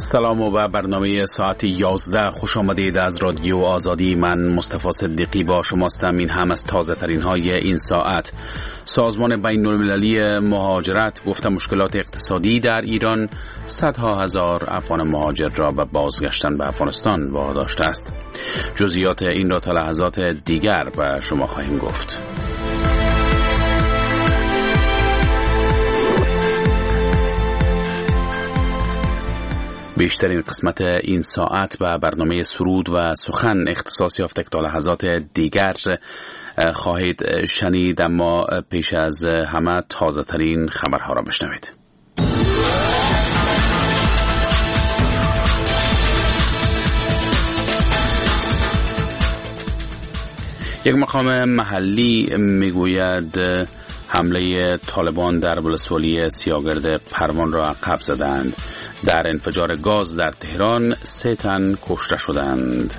سلام و برنامه ساعت 11 خوش آمدید از رادیو آزادی. من مصطفی صدیقی با شماستم. این هم از تازه ترین های این ساعت. سازمان بین المللی مهاجرت گفته مشکلات اقتصادی در ایران صدها هزار افغان مهاجر را به بازگشتن به افغانستان واداشته است. جزئیات این را تا لحظات دیگر به شما خواهیم گفت. بیشترین قسمت این ساعت به برنامه سرود و سخن اختصاص یافته تا لحظات دیگر خواهید شنید، اما پیش از همه تازه ترین خبرها را بشنوید. یک مقام محلی میگوید حمله طالبان در ولسوالی سیاگرد پروان را عقب زدند. در انفجار گاز در تهران 3 تن کشته شدند.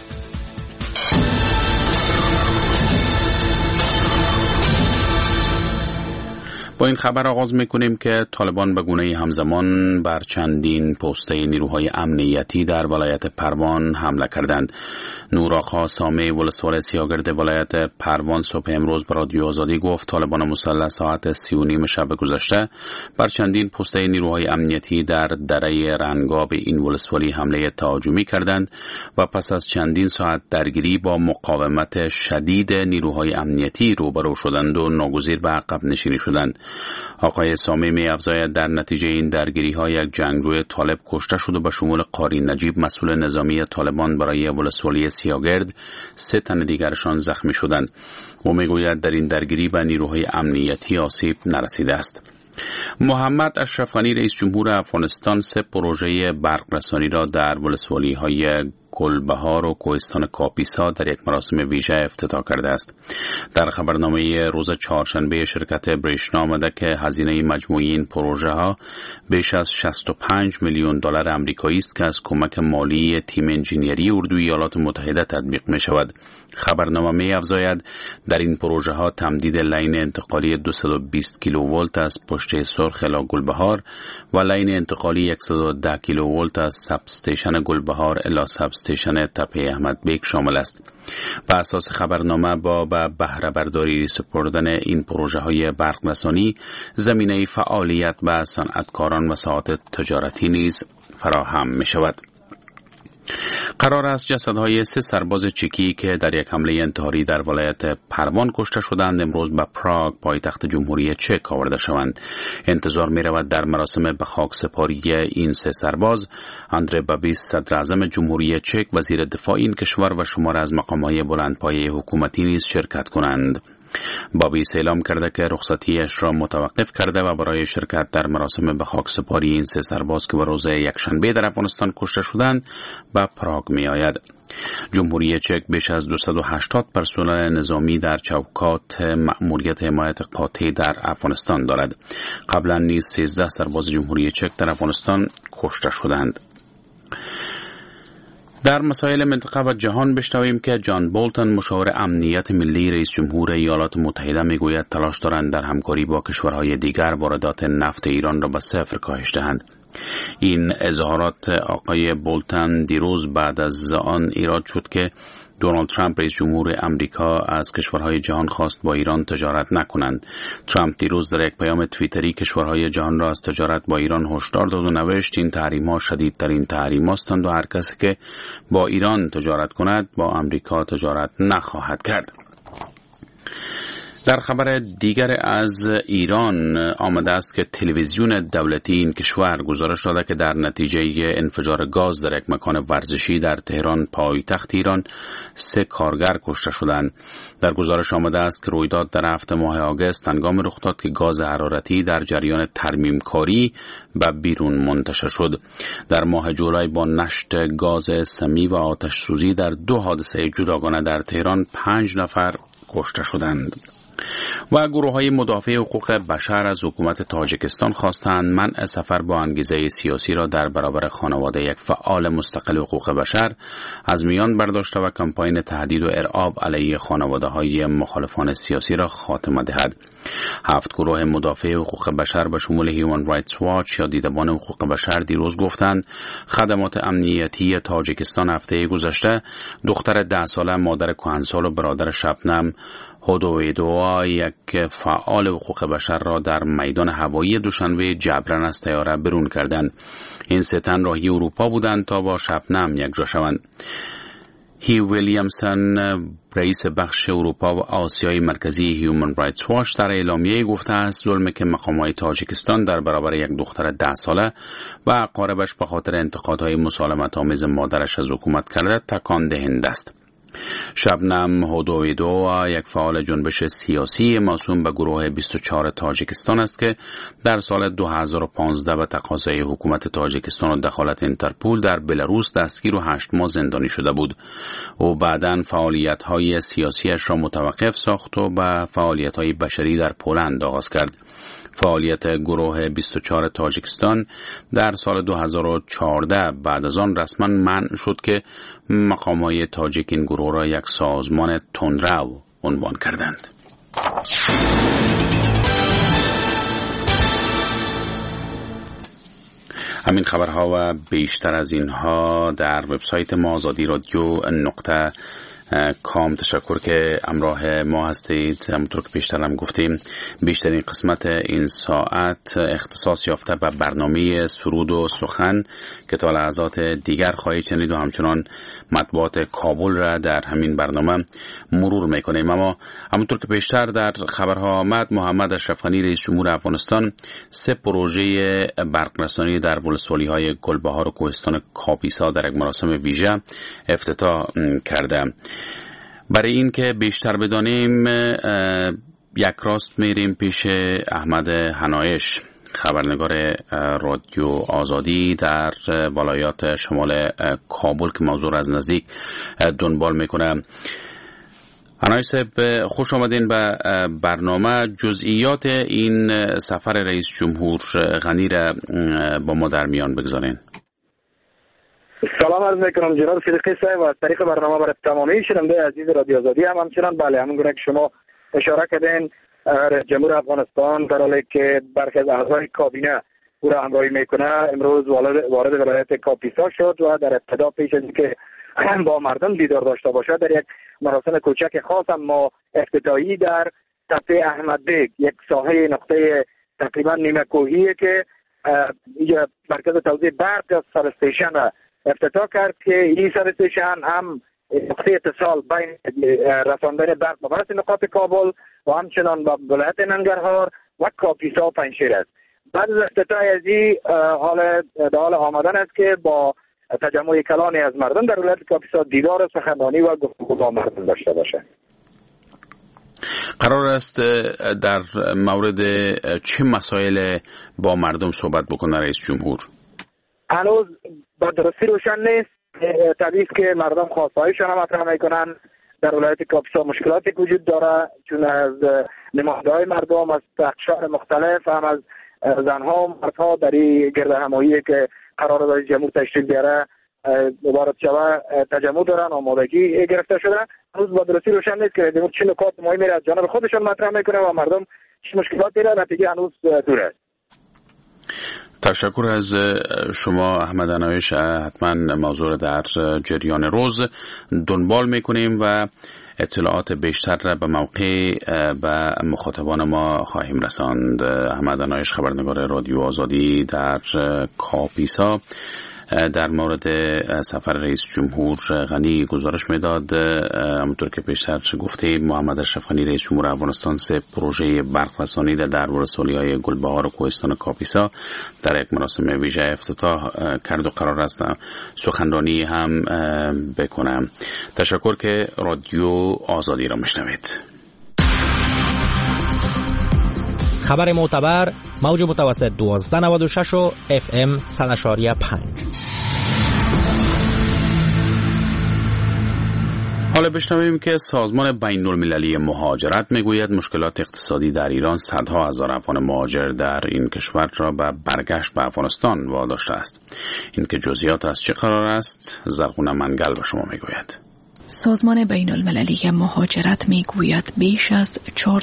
با این خبر آغاز میکنیم که طالبان به گونه همزمان بر چندین پسته نیروهای امنیتی در ولایت پروان حمله کردند. نورآقا سامع ولسوال سیاگرد ولایت پروان صبح امروز به رادیو آزادی گفت طالبان مسلح ساعت 3:30 شب گذشته بر چندین پسته نیروهای امنیتی در دره رنگاب این ولسوالی حمله تهاجمی کردند و پس از چندین ساعت درگیری با مقاومت شدید نیروهای امنیتی روبرو شدند و ناگزیر به عقب نشینی شدند. آقای سامی می افزاید در نتیجه این درگیری ها یک جنگجوی طالب کشته شد و به شمول قاری نجیب مسئول نظامی طالبان برای ولسوالی سیاگرد 3 تن دیگرشان زخمی شدند. او می گوید در این درگیری به نیروهای امنیتی آسیب نرسیده است. محمد اشرف غنی رئیس جمهور افغانستان 3 پروژه برق‌رسانی را در ولسوالی های گلبهار و کوهستان کاپیسا در یک مراسم ویژه افتتاح کرده است. در خبرنامه روز چهارشنبه شرکت بریشنا آمده که هزینه مجموعی این پروژه ها بیش از 65 میلیون دلار آمریکایی است که از کمک مالی تیم انجینیری اردوی ایالات متحده تطبیق می شود. خبرنامه می افزاید در این پروژه ها تمدید لین انتقالی 220 کیلوولت از پشت سرخ الی گلبهار و لین انتقالی 110 کیلوولت از سب استیشن گلبهار الی سب استیشن تپه احمد بیگ شامل است. بر اساس خبرنامه با به بهره برداری سپردن این پروژه های برق‌رسانی زمینه فعالیت به صنعتکاران و ساعات تجارتی نیز فراهم می شود. قرار است جسدهای 3 سرباز چکی که در یک حمله انتحاری در ولایت پروان کشته شدند امروز به پراگ پایتخت جمهوری چک آورده شوند. انتظار می رود در مراسم به خاک سپاری این 3 سرباز اندره بابیس صدر اعظم جمهوری چک، وزیر دفاع این کشور و شمار از مقامهای بلندپایه حکومتی نیز شرکت کنند. بابیس اعلام کرده که رخصتیش را متوقف کرده و برای شرکت در مراسم به خاک سپاری این 3 سرباز که به روز یکشنبه در افغانستان کشته شدند به پراگ می آید. جمهوری چک بیش از 280 پرسنل نظامی در چوکات مأموریت حمایت قاطع در افغانستان دارد. قبلا نیز 13 سرباز جمهوری چک در افغانستان کشته شدند. در مسائل منطقه و جهان بشنویم که جان بولتن مشاور امنیت ملی رئیس جمهور ایالات متحده میگوید تلاش دارند در همکاری با کشورهای دیگر واردات نفت ایران را به 0 کاهش دهند. این اظهارات آقای بولتن دیروز بعد از آن ایراد شد که دونالد ترامپ رئیس جمهور امریکا از کشورهای جهان خواست با ایران تجارت نکنند. ترامپ دیروز در یک پیام توییتری کشورهای جهان را از تجارت با ایران هشدار داد و نوشت این تحریم‌ها شدیدترین تحریم هستند و هر کسی که با ایران تجارت کند با امریکا تجارت نخواهد کرد. در خبر دیگر از ایران آمده است که تلویزیون دولتی این کشور گزارش داده که در نتیجه انفجار گاز در یک مکان ورزشی در تهران پایتخت ایران 3 کارگر کشته شدند. در گزارش آمده است که رویداد در هفته ماه آگوست هنگام رخ داد که گاز حرارتی در جریان ترمیم کاری به بیرون منتشر شد. در ماه جولای با نشت گاز سمی و آتش سوزی در 2 حادثه جداگانه در تهران 5 نفر کشته شدند. و گروه‌های مدافع حقوق بشر از حکومت تاجیکستان خواستند منع سفر با انگیزه سیاسی را در برابر خانواده یک فعال مستقل حقوق بشر از میان برداشته و کمپاین تهدید و ارعاب علیه خانواده‌های مخالفان سیاسی را خاتمه دهد. 7 گروه مدافع حقوق بشر به شمول هیومن رایتس واچ یا دیدبان حقوق بشر دیروز گفتند خدمات امنیتی تاجیکستان هفته گذشته دختر 10 ساله، مادر کهنسال و برادر شبنم هودویدووا، یک فعال حقوق بشر را در میدان هوایی دوشنبه جبران از طیاره برون کردند. این 3 تن راهی اروپا بودند تا با شبنم یکجا شوند. هی ویلیامسون، رئیس بخش اروپا و آسیای مرکزی هیومن رایتس واچ، در اعلامیه گفته است ظلمی که مقامات تاجیکستان در برابر یک دختر 10 ساله و اقاربش به خاطر انتقادهای مسالمت‌آمیز مادرش از حکومت کرده تکان دهنده است. شبنم هودویدووا یک فعال جنبش سیاسی موسوم به گروه 24 تاجیکستان است که در سال 2015 به تقاضای حکومت تاجیکستان و دخالت اینترپول در بلاروس دستگیر و 8 ماه زندانی شده بود. او بعداً فعالیت‌های سیاسیش را متوقف ساخت و به فعالیت‌های بشری در پولند آغاز کرد. فعالیت گروه 24 تاجیکستان در سال 2014 بعد از آن رسما منع شد که مقامات تاجیک این گروه را یک سازمان تندرو عنوان کردند. همین خبرها و بیشتر از اینها در وبسایت ما azadi.radio.com. تشکر که همراه ما هستید. همونطور که پیشتر هم گفتیم بیشترین قسمت این ساعت اختصاص یافته به برنامه سرود و سخن که تا لحظات دیگر خواهید شنید و همچنان مطبوعات کابل را در همین برنامه مرور میکنیم. اما همونطور که پیشتر در خبرها آمد، محمد اشرف غنی رئیس جمهور افغانستان 3 پروژه برق‌رسانی در ولسوالی‌های گلبهار و کوهستان کاپیسا در یک مراسم ویژه افتتاح کرده. برای این که بیشتر بدانیم یک راست میریم پیش احمد حنایش، خبرنگار رادیو آزادی در ولایات شمال کابل که موضوع را از نزدیک دنبال میکنه. حنایش صاحب، خوش آمدین به برنامه. جزئیات این سفر رئیس جمهور غنی را با ما در میان بگذارین. سلام عرض میکنم جناب صدیقی صاحب و از طریق برنامه برای تمامی شنونده عزیز رادیو آزادی همچنان بله همون گونه که شما اشاره کردین جمهور افغانستان در حالی که برخی از اعضای کابینه او را همراهی میکنه امروز وارد ولایت کاپیسا شد و در ابتدا پیش از اینکه با مردم دیدار داشته باشد در یک مراسم کوچک خاص اما افتتاحی در تپه احمد بیگ، یک ساحه نقطه تقریبا نیمه کوهی که اینجا مرکز توزیع برق از سب استیشن افتتاح کرد که این سب استیشن هم نقطه اتصال بین رساندن برق به برخی نقاط کابل و همچنان به ولایت ننگرهار و کاپیسا و پنجشیر است. بعد از افتتاح از این حال آمدن است که با تجمع کلانی از مردم در ولایت کاپیسا دیدار سخنرانی و گفتگو با مردم داشته باشه. قرار است در مورد چه مسائل با مردم صحبت بکنه رئیس جمهور؟ هنوز با درستی روشن نیست. طبیعی است که مردم خواستهایشان هم مطرح میکنن. در ولایت کاپیسا مشکلاتی وجود داره چون از نماینده‌های مردم از اقشار مختلف هم از زنها و مردها در این گرد همایی که قرار رئیس جمهور تشریف بیاره وارد شود تجمع دارن، آمادگی گرفته شده. هنوز با درستی روشن نیست که رئیس جمهور چه نکات مهمی از جانب خودشان مطرح میکنه و مردم چه مشکلاتی را نتیجه هنوز دور است. تشکر از شما احمد حنایش. حتما موضوع در جریان روز دنبال میکنیم و اطلاعات بیشتر را به موقع به مخاطبان ما خواهیم رساند. احمد حنایش خبرنگار رادیو آزادی در کاپیسا در مورد سفر رئیس جمهور غنی گزارش میداد. همونطور که پیشتر گفتیم محمد اشرف غنی رئیس جمهور افغانستان 3 پروژه برق رسانی در ولسوالی‌های گلبهار و کوهستان کاپیسا در یک مراسم ویژه افتتاح کرد و قرار است سخنرانی هم بکنم. تشکر که رادیو آزادی را میشنوید. خبر معتبر موج متوسط 1296 و FM 100.5. حالا بشنویم که سازمان بین المللی مهاجرت میگوید مشکلات اقتصادی در ایران صدها هزار افغان مهاجر در این کشور را به برگشت به افغانستان واداشته است. این که جزئیات از چه قرار است زرغونه منگل به شما میگوید. سازمان بین المللی مهاجرت میگوید بیش از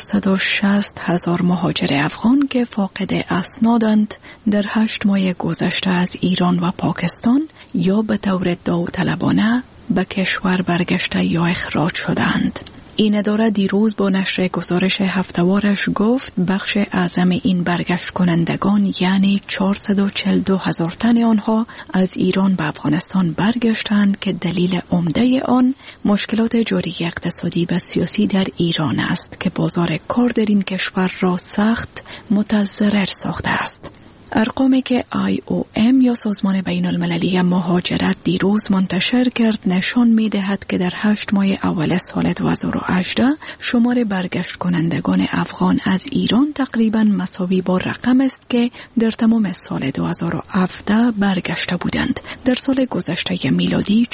460,000 مهاجر افغان که فاقد اسنادند در 8 ماه گذشته از ایران و پاکستان یا به طور داوطلبانه به کشور برگشته یا اخراج شدند. این اداره دیروز با نشر گزارش هفته‌وارش گفت بخش اعظم این برگشت کنندگان یعنی 442,000 تن آنها از ایران به افغانستان برگشتند که دلیل عمده آن مشکلات جاری اقتصادی و سیاسی در ایران است که بازار کار در این کشور را سخت متضرر ساخته است. ارقامی که IOM یا سازمان بین المللی مهاجرت دیروز منتشر کرد نشان می دهد که در 8 ماه اول سال 2018 شمار برگشت کنندگان افغان از ایران تقریباً مساوی با رقم است که در تمام سال 2017 برگشته بودند. در سال گذشته میلادی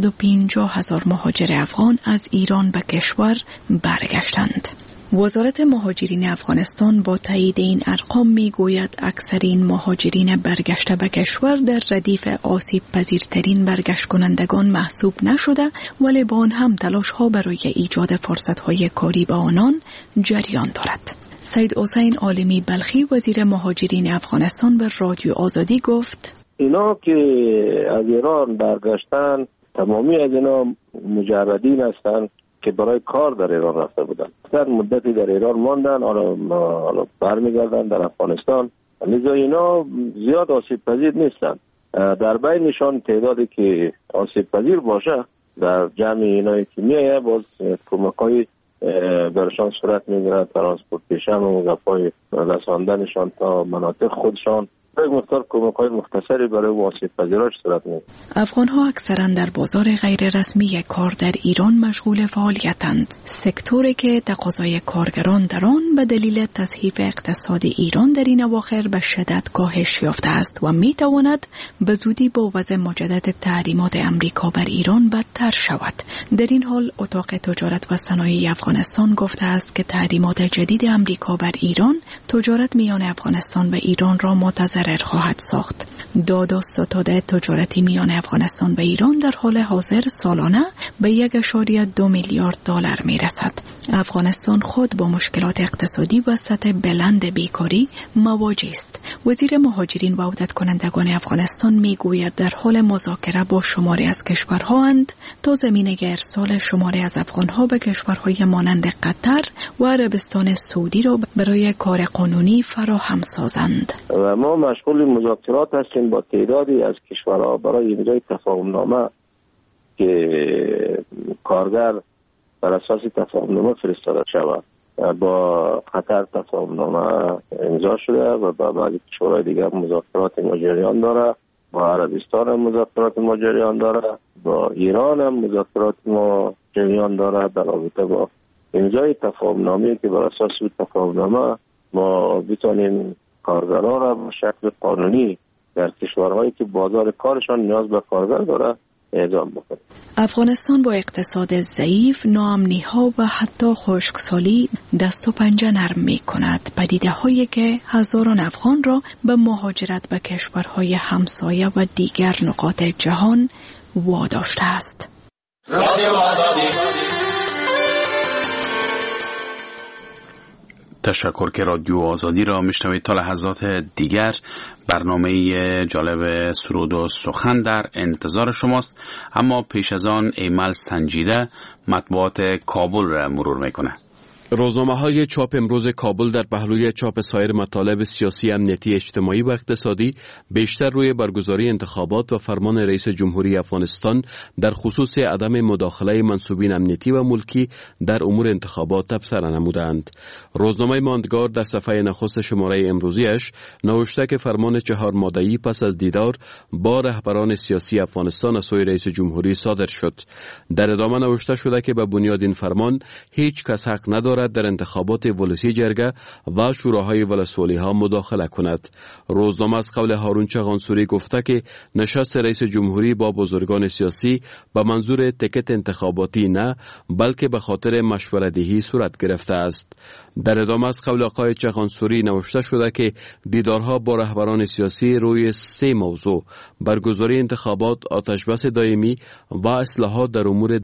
450,000 مهاجر افغان از ایران به کشور برگشتند. وزارت مهاجرین افغانستان با تایید این ارقام میگوید اکثرین مهاجرین برگشته به کشور در ردیف آسیب پذیرترین برگشت کنندگان محسوب نشده ولی با آن هم تلاش ها برای ایجاد فرصت های کاری به آنان جریان دارد. سید حسین عالمی بلخی وزیر مهاجرین افغانستان به رادیو آزادی گفت اینا که از ایران برگشتن تمامی از اینا مجردین هستند که برای کار در ایران رفته بودن. در مدتی در ایران ماندن، حالا برمیگردن در افغانستان. لذا اینا زیاد آسیب پذیر نیستن. در بینشان تعدادی که آسیب پذیر باشه در جمع اینایی که میایه باز کمک‌های برشان صورت میگیره، ترانسپورتیشن و گپای رساندنشان تا مناطق خودشان یک مقدار کمک‌های مختصری برای آسیب پذیراش صورت میگیره. افغان‌ها اکثراً در بازار غیر رسمی کار در ایران مشغول فعالیتند. سکتوری که تقاضای کارگران در آن به دلیل تضعیف اقتصاد ایران در این اواخر به شدت کاهش یافته است و می‌تواند به زودی با وضع مجدد تحریمات امریکا بر ایران بدتر شود. در این حال اتاق تجارت و صنایع افغانستان گفته است که تحریمات جدید امریکا بر ایران تجارت میان افغانستان و ایران را متضرر خواهد ساخت. داد و ستاد تجارتی میان افغانستان و ایران در حال حاضر سالانه به 1.2 میلیارد دلار میرسد. افغانستان خود با مشکلات اقتصادی و سطح بلند بیکاری مواجه است. وزیر مهاجرین و عودت کنندگان افغانستان میگوید در حال مذاکره با شماری از کشورها اند تا زمینه ارسال شماری از افغانها به کشورهای مانند قطر و عربستان سعودی را برای کار قانونی فراهم سازند. و ما مشغول مذاکرات هستیم با تعدادی از کشورها برای امضای تفاهمنامه که کارگر بر اساس تفاهمنامه فرستاده شود. با قطر تفاهمنامه امضا شده و با بعضی کشورهای دیگر مذاکرات ما جریان داره. با عربستان هم مذاکرات ما جریان داره. با ایران هم مذاکرات ما جریان داره در رابطه با امضای تفاهمنامه که بر اساس تفاهمنامه ما بتونیم کارگرها را به شکل قانونی در کشورهایی که بازار کارشان نیاز به کارگر داره اعزام بکنه. افغانستان با اقتصاد ضعیف، ناامنی‌ها و حتی خشکسالی دست و پنجه نرم می‌کند. پدیده‌هایی که هزاران افغان را به مهاجرت به کشورهای همسایه و دیگر نقاط جهان واداشته است. تشکر که رادیو آزادی را میشنوید. تا لحظات دیگر برنامه جالب سرود و سخن در انتظار شماست، اما پیش از آن ایمل سنجیده مطبوعات کابل را مرور میکنه. روزنامه‌های چاپ امروز کابل در پهلوی چاپ سایر مطالب سیاسی، امنیتی، اجتماعی و اقتصادی بیشتر روی برگزاری انتخابات و فرمان رئیس جمهوری افغانستان در خصوص عدم مداخله منصوبین امنیتی و ملکی در امور انتخابات تبصره نمودند. روزنامه ماندگار در صفحه نخست شماره امروزیش نوشته که فرمان 4 ماده‌ای پس از دیدار با رهبران سیاسی افغانستان از سوی رئیس جمهوری صادر شد. در ادامه نوشته شده که به بنیاد این فرمان هیچ کس حق ندارد دارد در انتخابات ولسی جرگه و شوراهای ولسوالی ها مداخله کند. روزنامه از قول هارون چغانسوری گفته که نشست رئیس جمهوری با بزرگان سیاسی به منظور تکت انتخاباتی نه، بلکه به خاطر مشوره‌دهی صورت گرفته است. در ادامه از قول آقای چغانسوری نوشته شده که دیدارها با رهبران سیاسی روی 3 موضوع: برگزاری انتخابات، آتشبس دائمی و اصلاحات در امور